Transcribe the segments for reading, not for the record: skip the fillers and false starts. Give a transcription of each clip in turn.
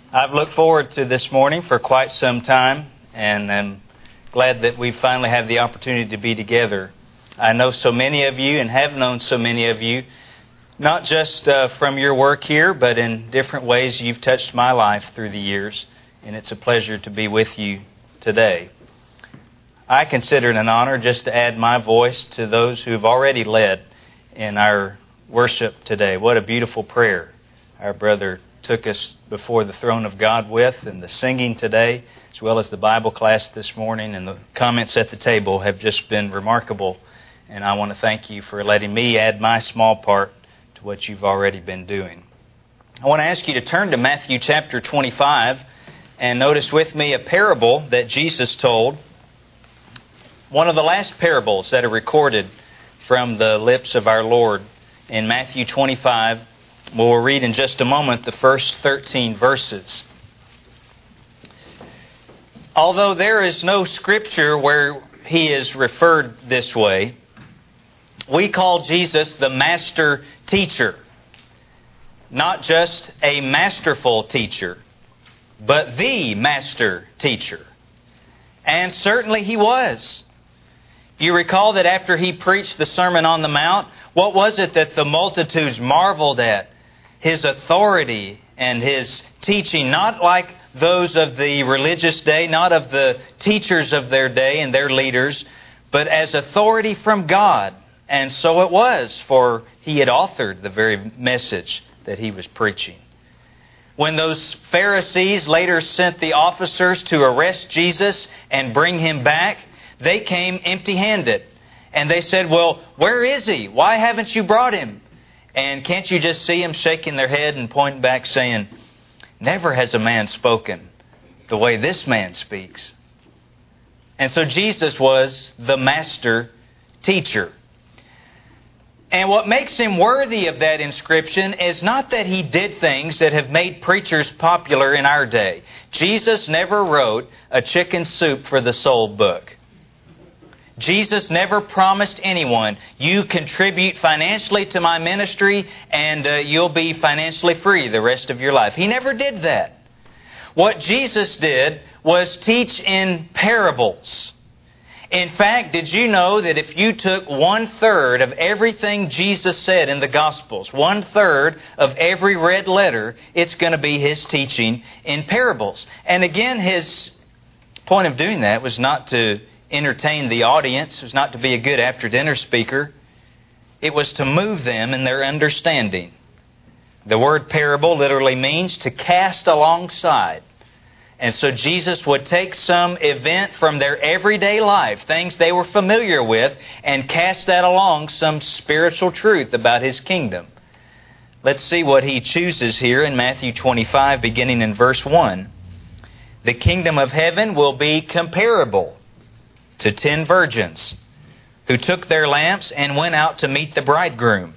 I've looked forward to this morning for quite some time, and I'm glad that we finally have the opportunity to be together. I know so many of you and have known so many of you, not just from your work here, but in different ways you've touched my life through the years, and it's a pleasure to be with you today. I consider it an honor just to add my voice to those who have already led in our worship today. What a beautiful prayer our brother took us before the throne of God with, and the singing today, as well as the Bible class this morning, and the comments at the table have just been remarkable. And I want to thank you for letting me add my small part to what you've already been doing. I want to ask you to turn to Matthew chapter 25 and notice with me a parable that Jesus told. One of the last parables that are recorded from the lips of our Lord in Matthew 25. We'll read in just a moment the first 13 verses. Although there is no scripture where He is referred this way, we call Jesus the Master Teacher. Not just a masterful teacher, but the Master Teacher. And certainly He was. You recall that after He preached the Sermon on the Mount, what was it that the multitudes marveled at? His authority and His teaching, not like those of the religious day, not of the teachers of their day and their leaders, but as authority from God. And so it was, for He had authored the very message that He was preaching. When those Pharisees later sent the officers to arrest Jesus and bring Him back, they came empty-handed. And they said, "Well, where is He? Why haven't you brought Him?" And can't you just see them shaking their head and pointing back saying, "Never has a man spoken the way this man speaks." And so Jesus was the Master Teacher. And what makes Him worthy of that inscription is not that He did things that have made preachers popular in our day. Jesus never wrote a chicken soup for the soul book. Jesus never promised anyone, "You contribute financially to my ministry and you'll be financially free the rest of your life." He never did that. What Jesus did was teach in parables. In fact, did you know that if you took 1/3 of everything Jesus said in the Gospels, 1/3 of every red letter, it's going to be His teaching in parables. And again, His point of doing that was not to entertain the audience. It was not to be a good after-dinner speaker. It was to move them in their understanding. The word parable literally means to cast alongside. And so Jesus would take some event from their everyday life, things they were familiar with, and cast that along some spiritual truth about His kingdom. Let's see what He chooses here in Matthew 25, beginning in verse 1. "The kingdom of heaven will be comparable to 10 virgins who took their lamps and went out to meet the bridegroom.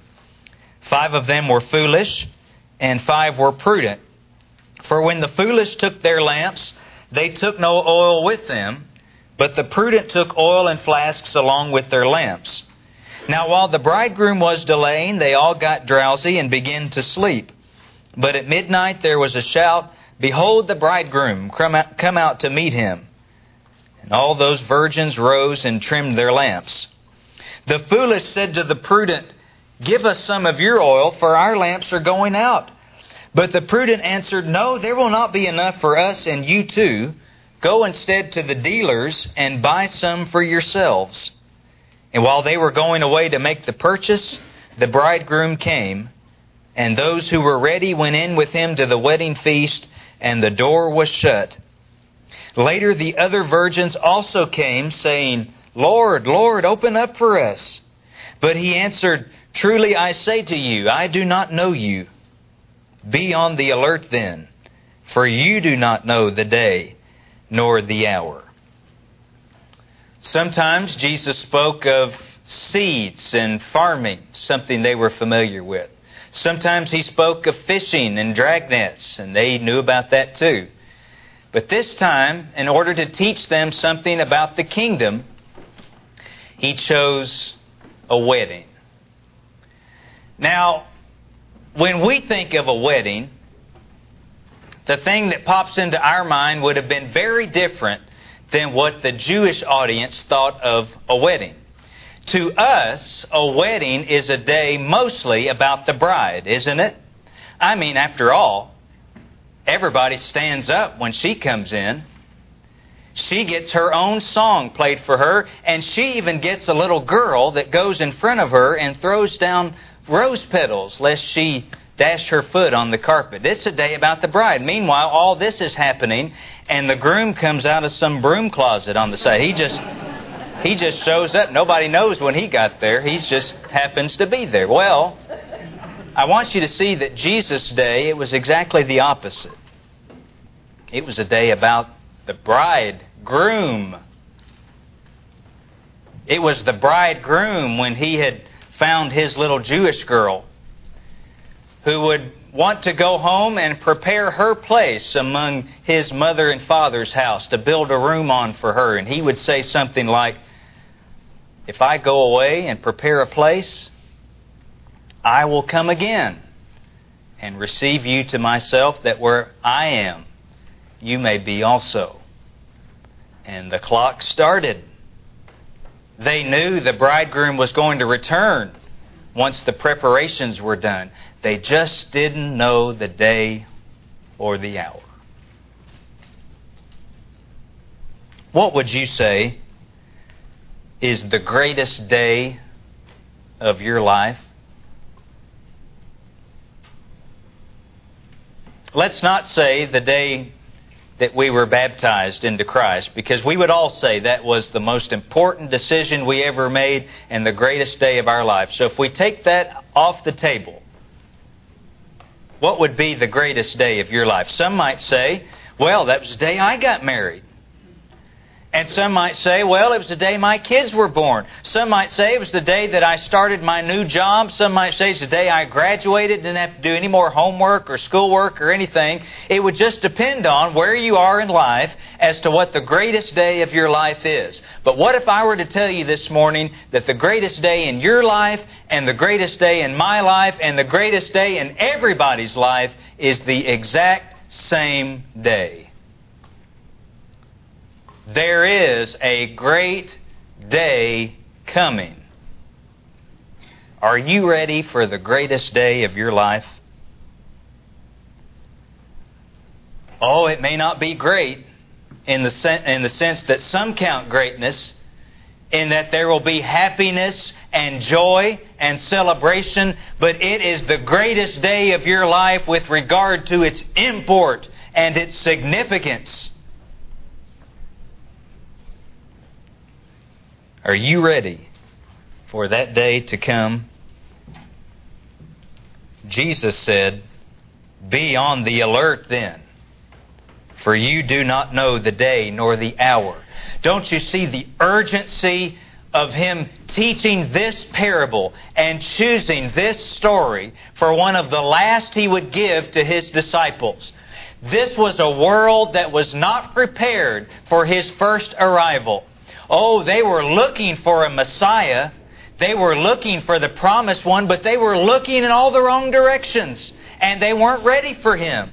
5 of them were foolish, and 5 were prudent. For when the foolish took their lamps, they took no oil with them, but the prudent took oil in flasks along with their lamps. Now while the bridegroom was delaying, they all got drowsy and began to sleep. But at midnight there was a shout, 'Behold, the bridegroom, come out to meet Him.' And all those virgins rose and trimmed their lamps. The foolish said to the prudent, 'Give us some of your oil, for our lamps are going out.' But the prudent answered, 'No, there will not be enough for us and you too. Go instead to the dealers and buy some for yourselves.' And while they were going away to make the purchase, the bridegroom came, and those who were ready went in with Him to the wedding feast, and the door was shut. Later the other virgins also came, saying, 'Lord, Lord, open up for us.' But He answered, 'Truly I say to you, I do not know you. Be on the alert then, for you do not know the day nor the hour.'" Sometimes Jesus spoke of seeds and farming, something they were familiar with. Sometimes He spoke of fishing and dragnets, and they knew about that too. But this time, in order to teach them something about the kingdom, He chose a wedding. Now, when we think of a wedding, the thing that pops into our mind would have been very different than what the Jewish audience thought of a wedding. To us, a wedding is a day mostly about the bride, isn't it? I mean, after all, everybody stands up when she comes in. She gets her own song played for her, and she even gets a little girl that goes in front of her and throws down rose petals lest she dash her foot on the carpet. It's a day about the bride. Meanwhile, all this is happening, and the groom comes out of some broom closet on the side. He just shows up. Nobody knows when he got there. He just happens to be there. Well, I want you to see that Jesus' day, it was exactly the opposite. It was a day about the bridegroom. It was the bridegroom when he had found his little Jewish girl who would want to go home and prepare her place among his mother and father's house to build a room on for her. And he would say something like, "If I go away and prepare a place, I will come again and receive you to myself, that where I am, you may be also." And the clock started. They knew the bridegroom was going to return once the preparations were done. They just didn't know the day or the hour. What would you say is the greatest day of your life? Let's not say the day that we were baptized into Christ, because we would all say that was the most important decision we ever made and the greatest day of our life. So if we take that off the table, what would be the greatest day of your life? Some might say, well, that was the day I got married. And some might say, well, it was the day my kids were born. Some might say it was the day that I started my new job. Some might say it's the day I graduated, didn't have to do any more homework or schoolwork or anything. It would just depend on where you are in life as to what the greatest day of your life is. But what if I were to tell you this morning that the greatest day in your life and the greatest day in my life and the greatest day in everybody's life is the exact same day? There is a great day coming. Are you ready for the greatest day of your life? Oh, it may not be great in the sense that some count greatness, in that there will be happiness and joy and celebration, but it is the greatest day of your life with regard to its import and its significance. Are you ready for that day to come? Jesus said, "Be on the alert then, for you do not know the day nor the hour." Don't you see the urgency of Him teaching this parable and choosing this story for one of the last He would give to His disciples? This was a world that was not prepared for His first arrival. Oh, they were looking for a Messiah. They were looking for the promised one, but they were looking in all the wrong directions, and they weren't ready for Him.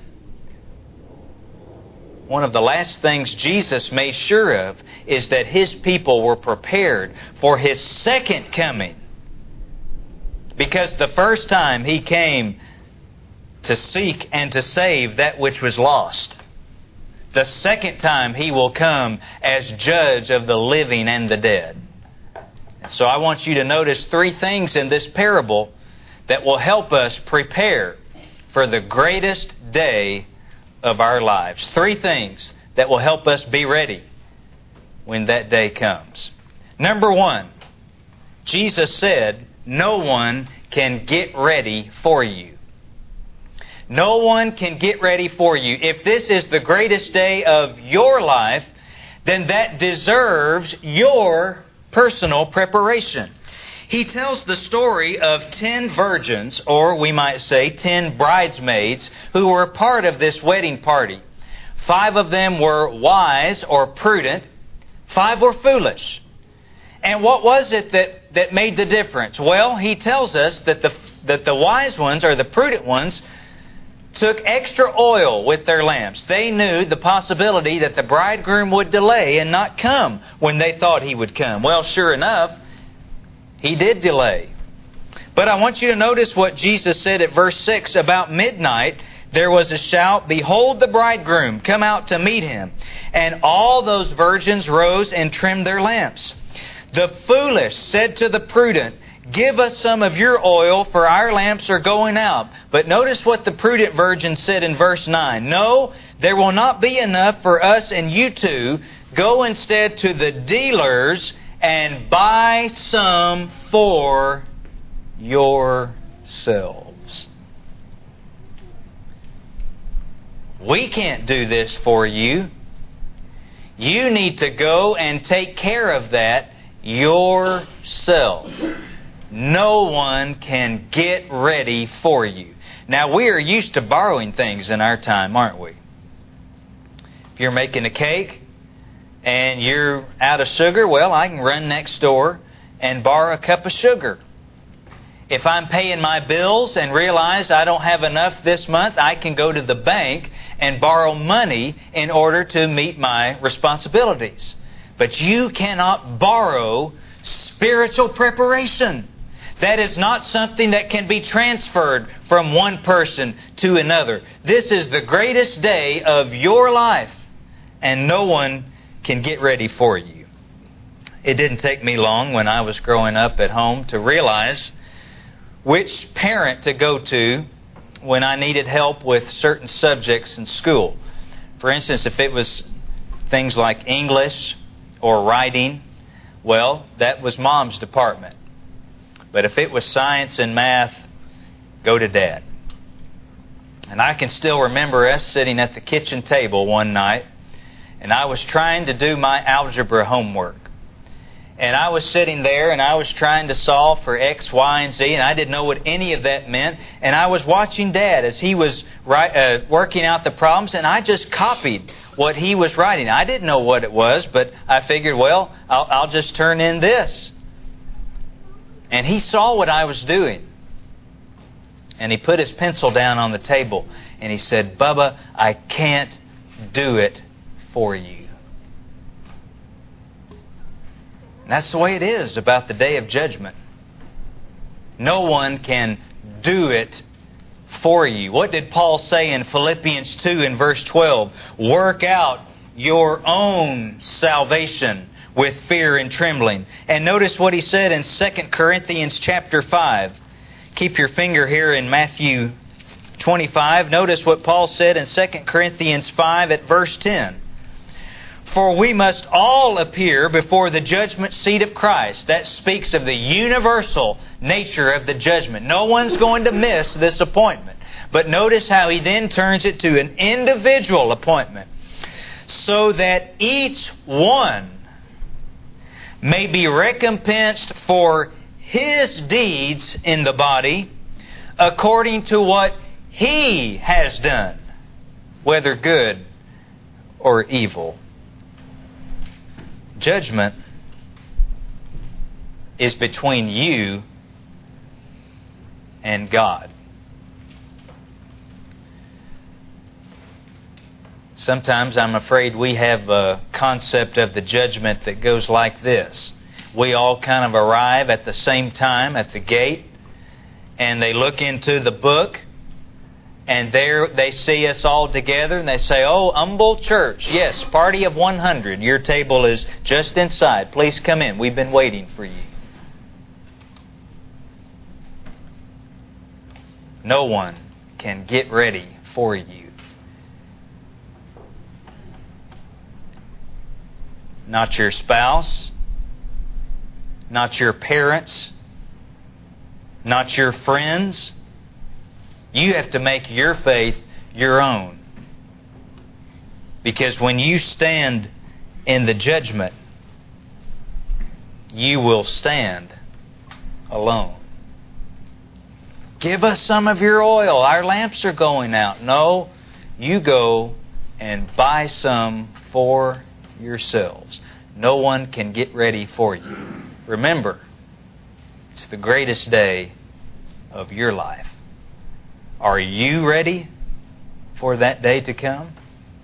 One of the last things Jesus made sure of is that His people were prepared for His second coming. Because the first time He came to seek and to save that which was lost. The second time He will come as judge of the living and the dead. And so I want you to notice three things in this parable that will help us prepare for the greatest day of our lives. Three things that will help us be ready when that day comes. Number one, Jesus said, no one can get ready for you. No one can get ready for you. If this is the greatest day of your life, then that deserves your personal preparation. He tells the story of 10 virgins, or we might say 10 bridesmaids, who were part of this wedding party. 5 of them were wise or prudent. 5 were foolish. And what was it that made the difference? Well, he tells us that the wise ones, or the prudent ones, took extra oil with their lamps. They knew the possibility that the bridegroom would delay and not come when they thought he would come. Well, sure enough, he did delay. But I want you to notice what Jesus said at verse 6. About midnight, there was a shout, "Behold the bridegroom, come out to meet him." And all those virgins rose and trimmed their lamps. The foolish said to the prudent, "Give us some of your oil, for our lamps are going out." But notice what the prudent virgin said in verse 9. "No, there will not be enough for us and you two. Go instead to the dealers and buy some for yourselves." We can't do this for you. You need to go and take care of that yourself. No one can get ready for you. Now, we are used to borrowing things in our time, aren't we? If you're making a cake and you're out of sugar, well, I can run next door and borrow a cup of sugar. If I'm paying my bills and realize I don't have enough this month, I can go to the bank and borrow money in order to meet my responsibilities. But you cannot borrow spiritual preparation. That is not something that can be transferred from one person to another. This is the greatest day of your life, and no one can get ready for you. It didn't take me long when I was growing up at home to realize which parent to go to when I needed help with certain subjects in school. For instance, if it was things like English or writing, well, that was Mom's department. But if it was science and math, go to Dad. And I can still remember us sitting at the kitchen table one night, and I was trying to do my algebra homework. And I was sitting there, and I was trying to solve for X, Y, and Z, and I didn't know what any of that meant. And I was watching Dad as he was working out the problems, and I just copied what he was writing. I didn't know what it was, but I figured, well, I'll just turn in this. And he saw what I was doing. And he put his pencil down on the table, and he said, "Bubba, I can't do it for you." And that's the way it is about the day of judgment. No one can do it for you. What did Paul say in Philippians 2 in verse 12? "Work out your own salvation with fear and trembling." And notice what he said in 2 Corinthians chapter 5. Keep your finger here in Matthew 25. Notice what Paul said in 2 Corinthians 5 at verse 10. "For we must all appear before the judgment seat of Christ." That speaks of the universal nature of the judgment. No one's going to miss this appointment. But notice how he then turns it to an individual appointment. "So that each one may be recompensed for his deeds in the body according to what he has done, whether good or evil." Judgment is between you and God. Sometimes I'm afraid we have a concept of the judgment that goes like this. We all kind of arrive at the same time at the gate, and they look into the book, and there they see us all together, and they say, "Oh, Humble Church, yes, party of 100. Your table is just inside. Please come in. We've been waiting for you." No one can get ready for you. Not your spouse, not your parents, not your friends. You have to make your faith your own. Because when you stand in the judgment, you will stand alone. "Give us some of your oil. Our lamps are going out." No, you go and buy some for yourselves. No one can get ready for you. Remember, it's the greatest day of your life. Are you ready for that day to come?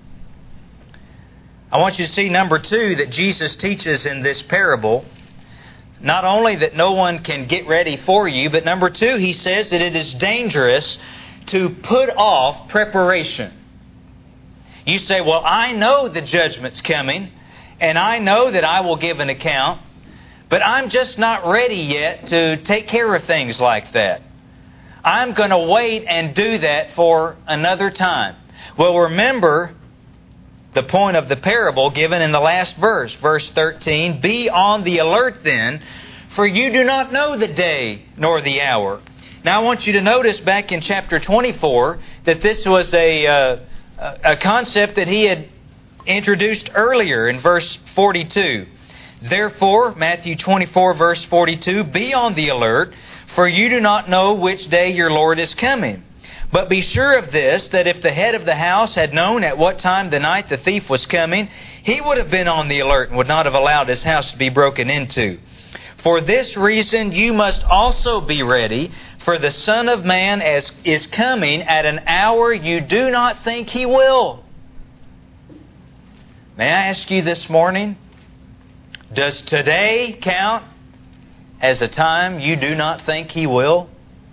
I want you to see, number two, that Jesus teaches in this parable, not only that no one can get ready for you, but number two, He says that it is dangerous to put off preparation. You say, well, I know the judgment's coming, and I know that I will give an account, but I'm just not ready yet to take care of things like that. I'm going to wait and do that for another time. Well, remember the point of the parable given in the last verse, verse 13. Be on the alert then, for you do not know the day nor the hour. Now I want you to notice back in chapter 24 that this was a concept that He had introduced earlier in verse 42. Therefore, Matthew 24 verse 42, be on the alert, for you do not know which day your Lord is coming. But be sure of this, that if the head of the house had known at what time the night the thief was coming, he would have been on the alert and would not have allowed his house to be broken into. For this reason you must also be ready, for the Son of Man is coming at an hour you do not think He will. May I ask you this morning, does today count as a time you do not think He will?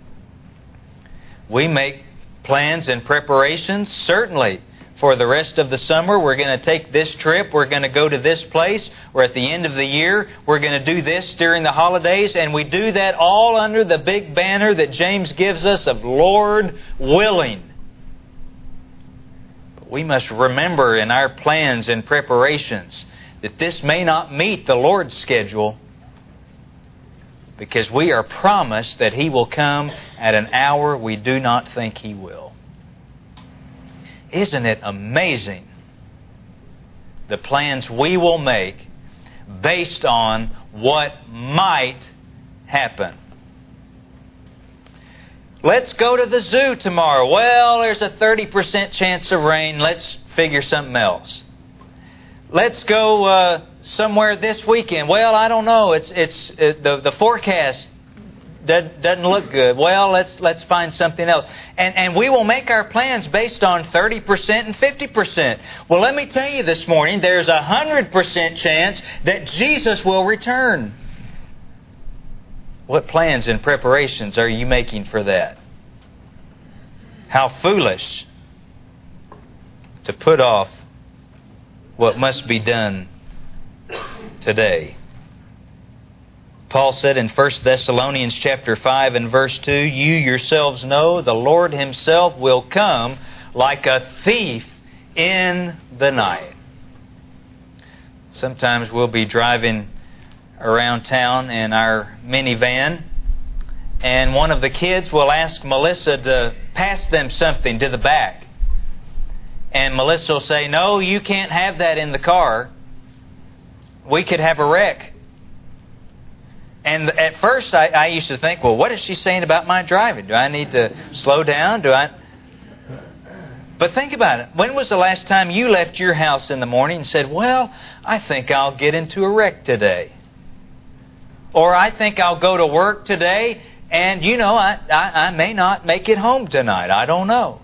We make plans and preparations, certainly, for the rest of the summer. We're going to take this trip. We're going to go to this place. Or at the end of the year, we're going to do this during the holidays. And we do that all under the big banner that James gives us of Lord willing. But we must remember in our plans and preparations that this may not meet the Lord's schedule, because we are promised that He will come at an hour we do not think He will. Isn't it amazing the plans we will make based on what might happen? Let's go to the zoo tomorrow. Well, there's a 30% chance of rain. Let's figure something else. Let's go somewhere this weekend. Well, I don't know. The forecast doesn't look good. Well, let's find something else. And we will make our plans based on 30% and 50%. Well, let me tell you this morning, there's a 100% chance that Jesus will return. What plans and preparations are you making for that? How foolish to put off what must be done today. Paul said in 1 Thessalonians chapter 5 and verse 2, you yourselves know the Lord Himself will come like a thief in the night. Sometimes we'll be driving around town in our minivan, and one of the kids will ask Melissa to pass them something to the back. And Melissa will say, no, you can't have that in the car. We could have a wreck. And at first I used to think, well, what is she saying about my driving? Do I need to slow down? But think about it. When was the last time you left your house in the morning and said, well, I think I'll get into a wreck today? Or I think I'll go to work today and, I may not make it home tonight. I don't know.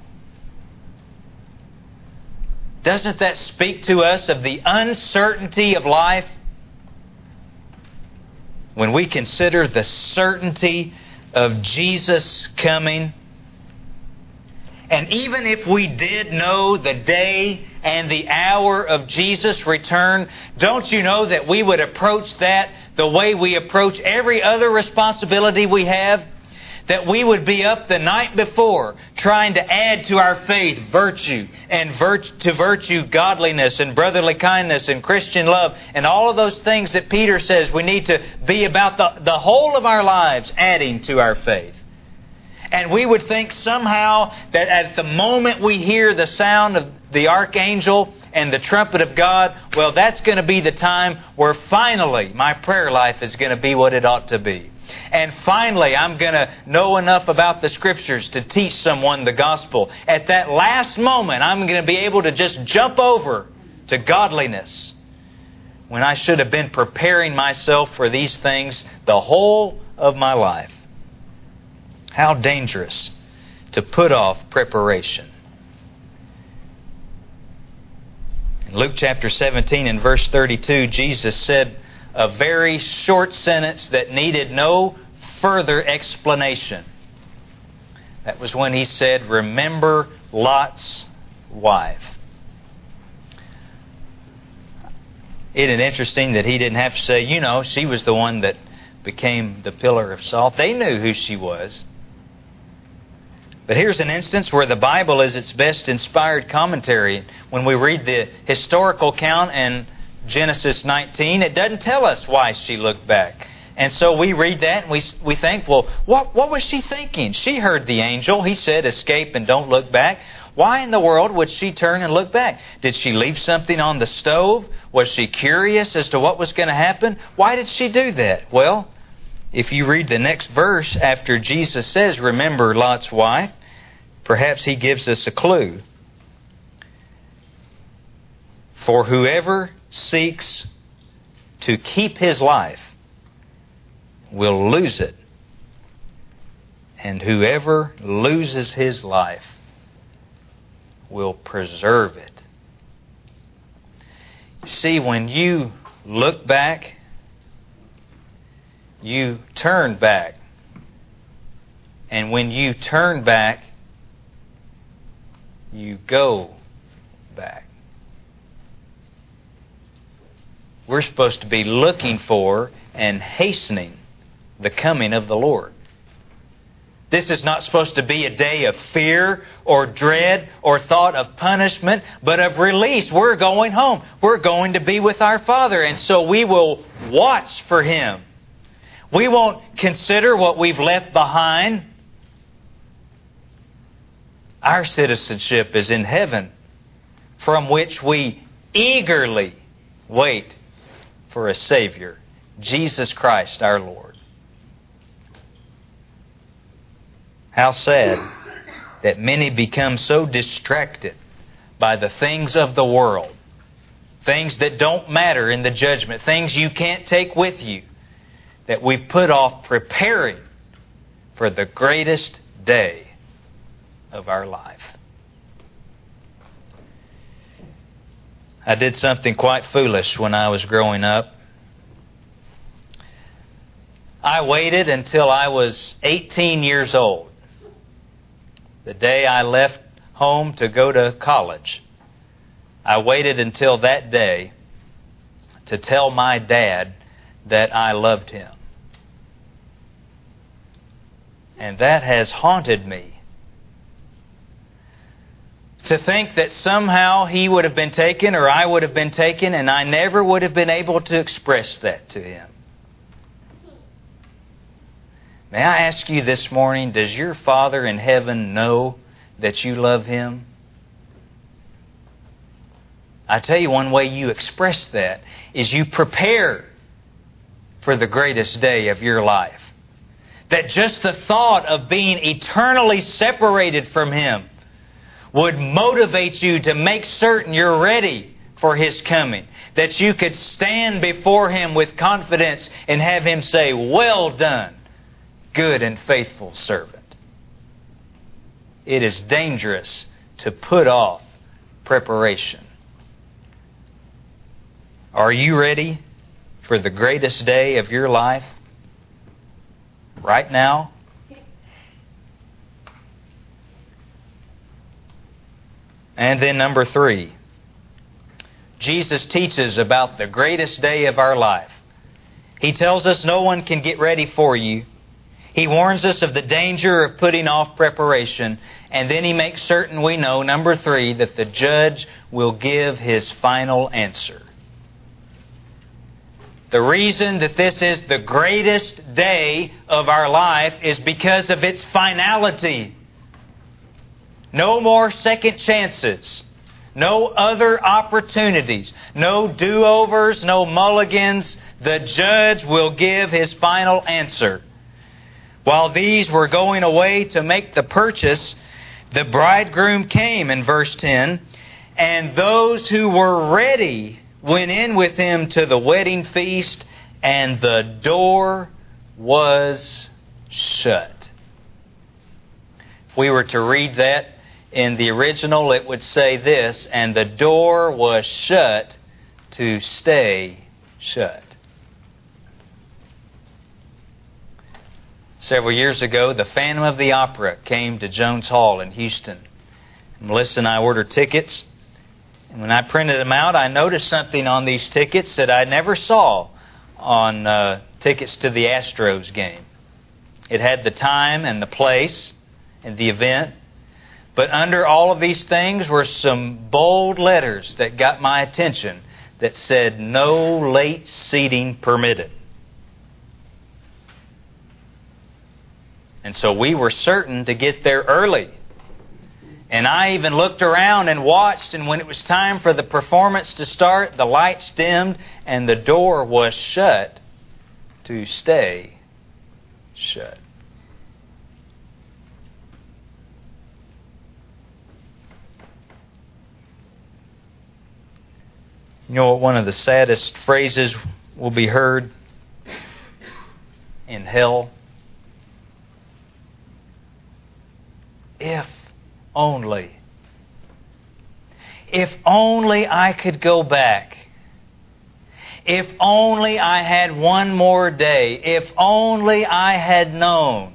Doesn't that speak to us of the uncertainty of life? When we consider the certainty of Jesus coming, and even if we did know the day and the hour of Jesus' return, don't you know that we would approach that the way we approach every other responsibility we have? That we would be up the night before trying to add to our faith virtue, and to virtue godliness and brotherly kindness and Christian love and all of those things that Peter says we need to be about the whole of our lives adding to our faith. And we would think somehow that at the moment we hear the sound of the archangel and the trumpet of God, well, that's going to be the time where finally my prayer life is going to be what it ought to be. And finally, I'm going to know enough about the Scriptures to teach someone the gospel. At that last moment, I'm going to be able to just jump over to godliness, when I should have been preparing myself for these things the whole of my life. How dangerous to put off preparation. In Luke chapter 17 and verse 32, Jesus said a very short sentence that needed no further explanation. That was when He said, "Remember Lot's wife." Isn't it interesting that He didn't have to say, she was the one that became the pillar of salt. They knew who she was. But here's an instance where the Bible is its best inspired commentary. When we read the historical account in Genesis 19, it doesn't tell us why she looked back. And so we read that and we think, well, what was she thinking? She heard the angel. He said, "Escape and don't look back." Why in the world would she turn and look back? Did she leave something on the stove? Was she curious as to what was going to happen? Why did she do that? Well, if you read the next verse after Jesus says, "Remember Lot's wife," perhaps He gives us a clue. "For whoever seeks to keep his life will lose it, and whoever loses his life will preserve it." See, when you look back, you turn back. And when you turn back, you go back. We're supposed to be looking for and hastening the coming of the Lord. This is not supposed to be a day of fear or dread or thought of punishment, but of release. We're going home. We're going to be with our Father. And so we will watch for Him. We won't consider what we've left behind. Our citizenship is in heaven, from which we eagerly wait for a Savior, Jesus Christ our Lord. How sad that many become so distracted by the things of the world, things that don't matter in the judgment, things you can't take with you, that we put off preparing for the greatest day of our life. I did something quite foolish when I was growing up. I waited until I was 18 years old, the day I left home to go to college. I waited until that day to tell my dad that I loved him. And that has haunted me. To think that somehow he would have been taken or I would have been taken and I never would have been able to express that to him. May I ask you this morning, does your Father in heaven know that you love Him? I tell you, one way you express that is you prepare for the greatest day of your life. That just the thought of being eternally separated from Him would motivate you to make certain you're ready for His coming. That you could stand before Him with confidence and have Him say, "Well done, good and faithful servant." It is dangerous to put off preparation. Are you ready for the greatest day of your life right now? And then number 3, Jesus teaches about the greatest day of our life. He tells us no one can get ready for you. He warns us of the danger of putting off preparation. And then He makes certain we know, number 3, that the judge will give his final answer. The reason that this is the greatest day of our life is because of its finality. No more second chances. No other opportunities. No do-overs, no mulligans. The judge will give his final answer. While these were going away to make the purchase, the bridegroom came in verse 10, and those who were ready went in with him to the wedding feast, and the door was shut. If we were to read that In the original, it would say this, and the door was shut to stay shut. Several years ago, the Phantom of the Opera came to Jones Hall in Houston. Melissa and I ordered tickets. And when I printed them out, I noticed something on these tickets that I never saw on tickets to the Astros game. It had the time and the place and the event. But under all of these things were some bold letters that got my attention that said, "No late seating permitted." And so we were certain to get there early. And I even looked around and watched, and when it was time for the performance to start, the lights dimmed and the door was shut to stay shut. You know what one of the saddest phrases will be heard in hell? If only. If only I could go back. If only I had one more day. If only I had known.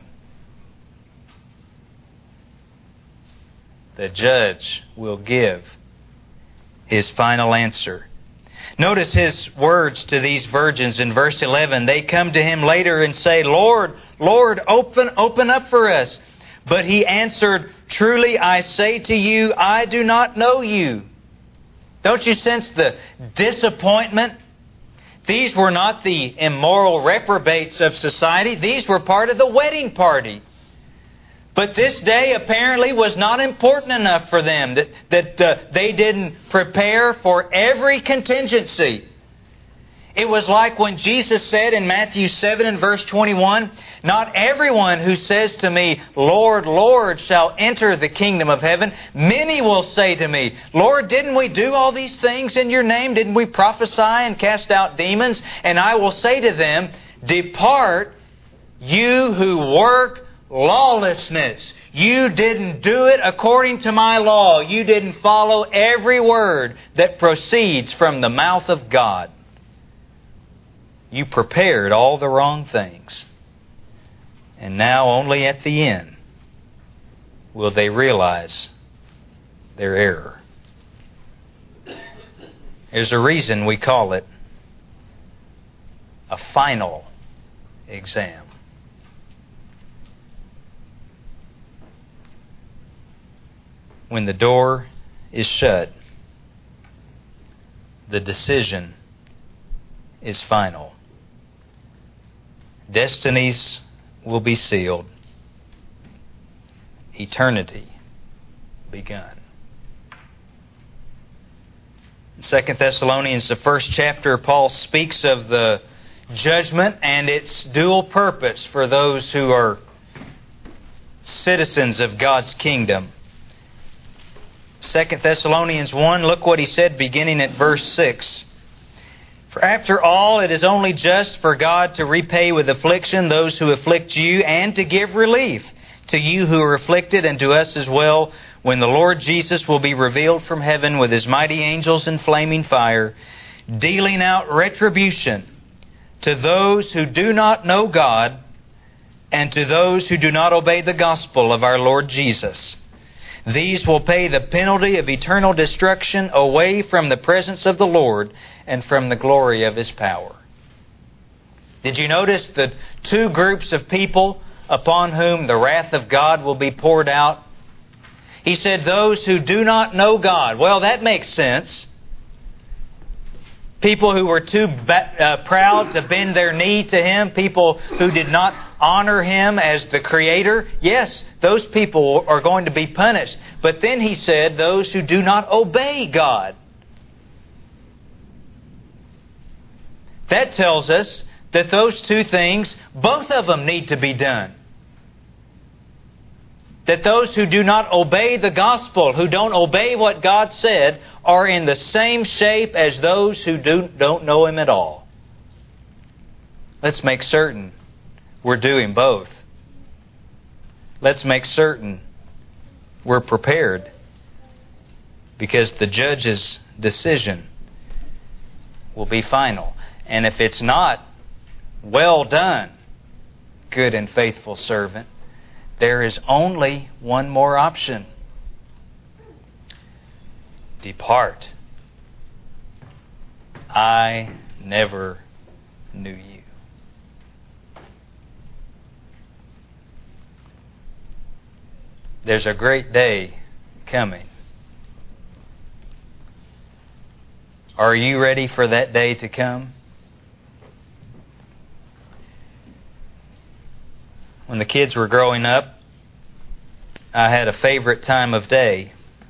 The judge will give his final answer. Notice his words to these virgins in verse 11. They come to him later and say, "Lord, Lord, open up for us." But he answered, "Truly I say to you, I do not know you." Don't you sense the disappointment? These were not the immoral reprobates of society. These were part of the wedding party. But this day apparently was not important enough for them, that they didn't prepare for every contingency. It was like when Jesus said in Matthew 7 and verse 21, "Not everyone who says to me, 'Lord, Lord,' shall enter the kingdom of heaven. Many will say to me, 'Lord, didn't we do all these things in your name? Didn't we prophesy and cast out demons?' And I will say to them, 'Depart, you who work lawlessness.' You didn't do it according to my law. You didn't follow every word that proceeds from the mouth of God. You prepared all the wrong things. And now only at the end will they realize their error." There's a reason we call it a final exam. When the door is shut, the decision is final. Destinies will be sealed. Eternity begun. In 2 Thessalonians, the first chapter, Paul speaks of the judgment and its dual purpose for those who are citizens of God's kingdom. 2 Thessalonians 1, look what he said beginning at verse 6. "For after all, it is only just for God to repay with affliction those who afflict you, and to give relief to you who are afflicted, and to us as well, when the Lord Jesus will be revealed from heaven with His mighty angels in flaming fire, dealing out retribution to those who do not know God, and to those who do not obey the gospel of our Lord Jesus. These will pay the penalty of eternal destruction away from the presence of the Lord and from the glory of His power." Did you notice the two groups of people upon whom the wrath of God will be poured out? He said, those who do not know God. Well, that makes sense. People who were too proud to bend their knee to Him. People who did not honor Him as the Creator. Yes, those people are going to be punished. But then He said, those who do not obey God. That tells us that those two things, both of them need to be done. That those who do not obey the gospel, who don't obey what God said, are in the same shape as those who don't know Him at all. Let's make certain we're doing both. Let's make certain we're prepared, because the judge's decision will be final. And if it's not, well done, good and faithful servant, there is only one more option. Depart. I never knew you. There's a great day coming. Are you ready for that day to come? When the kids were growing up, I had a favorite time of day.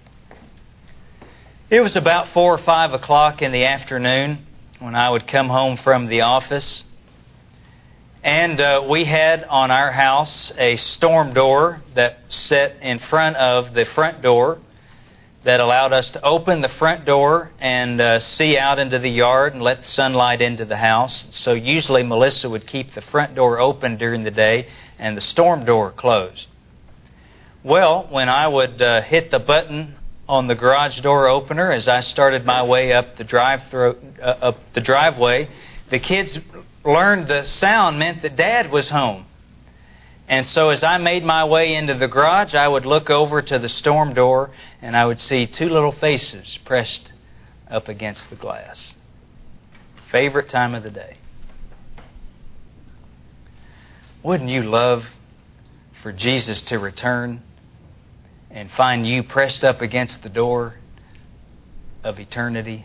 It was about 4 or 5 o'clock in the afternoon when I would come home from the office. And we had on our house a storm door that set in front of the front door that allowed us to open the front door and see out into the yard and let sunlight into the house. So usually Melissa would keep the front door open during the day and the storm door closed. Well, when I would hit the button on the garage door opener as I started my way up the driveway, the kids learned the sound meant that Dad was home. And so as I made my way into the garage, I would look over to the storm door and I would see 2 little faces pressed up against the glass. Favorite time of the day. Wouldn't you love for Jesus to return and find you pressed up against the door of eternity?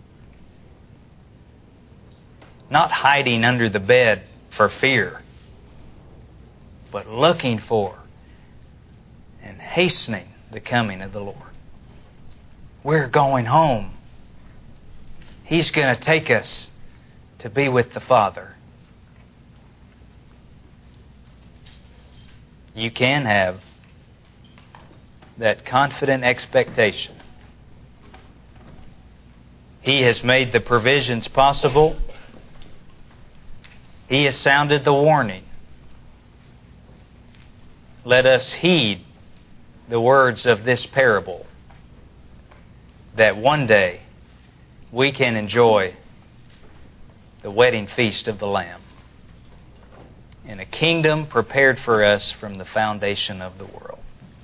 Not hiding under the bed for fear, but looking for and hastening the coming of the Lord. We're going home. He's going to take us to be with the Father. You can have that confident expectation. He has made the provisions possible. He has sounded the warning. Let us heed the words of this parable, that one day we can enjoy the wedding feast of the Lamb in a kingdom prepared for us from the foundation of the world.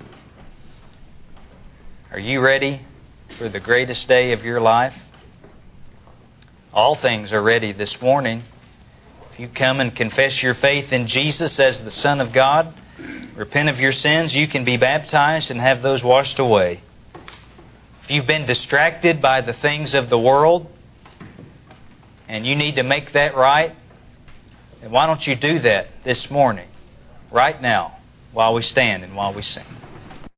Are you ready for the greatest day of your life? All things are ready this morning. If you come and confess your faith in Jesus as the Son of God, repent of your sins, you can be baptized and have those washed away. If you've been distracted by the things of the world and you need to make that right, then why don't you do that this morning, right now, while we stand and while we sing.